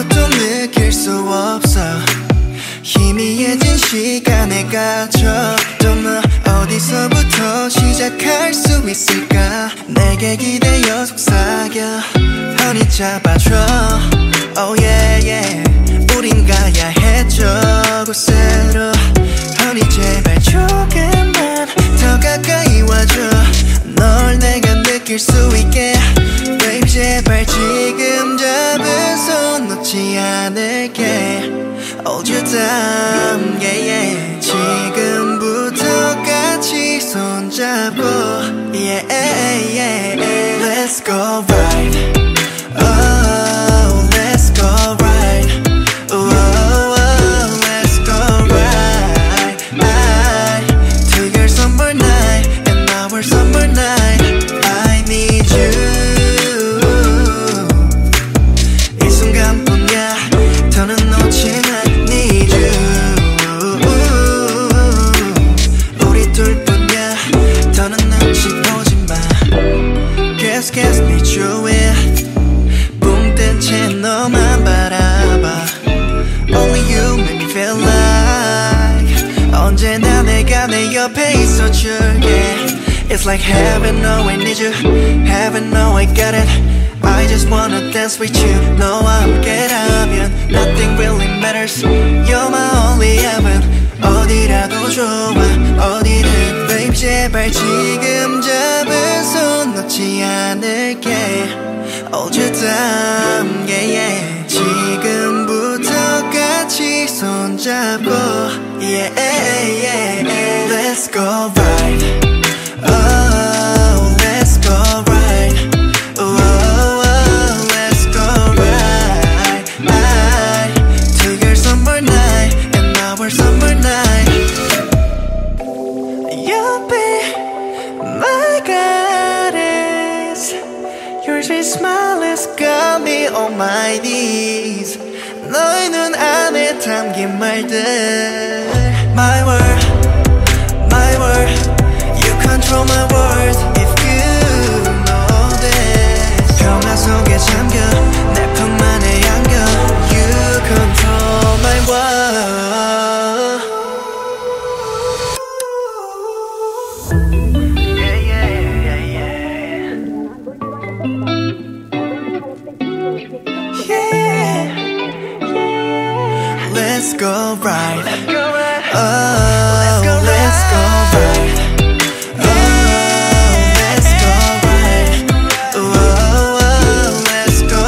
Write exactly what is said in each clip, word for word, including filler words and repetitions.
아무것도 느낄 수 없어 희미해진 시간에 갇혀 또 너 어디서부터 시작할 수 있을까 내게 기대어 속삭여 허니 잡아줘 Oh yeah yeah 우린 가야 해 저곳으로 허니 제발 조금만 더 가까이 와줘 널 내가 느낄 수 있게 Baby 제발 지금 잡은 손 놓지 않을게 Hold you down yeah yeah 지금부터 같이 손잡고 Yeah yeah Let's go right Oh let's go right Oh, oh let's go right right To your summer night and our summer night I need you 이 순간뿐이야 더는 놓지 마 Need you 우리 둘뿐이야 더는 눈치 보지 마 Guess guess need you it 붕 뜬 채 너만 바라봐 Only you make me feel like 언제나 내가 내 옆에 있어줄게 It's like heaven, no I need you Heaven, no I got it I just wanna dance with you 너와 함께라면 Nothing really matters You're my only heaven 어디라도 좋아 어디든 Babe 제발 지금 잡은 손 놓지 않을게 Hold you down yeah yeah 지금부터 같이 손잡고 Yeah yeah Let's go right Oh let's go right Oh, oh let's go right right To your summer night and our summer night You'll be my goddess Your sweet smile has got me on my knees 너의 눈 안에 담긴 말들 My world, my world You control my world If you know this 평화 속에 잠겨 내 품 안에 안겨 You control my world Yeah yeah yeah yeah Yeah Let's go right Oh let's go right Oh let's go right Oh let's go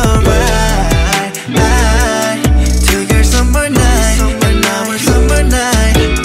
right right To your summer night and our summer night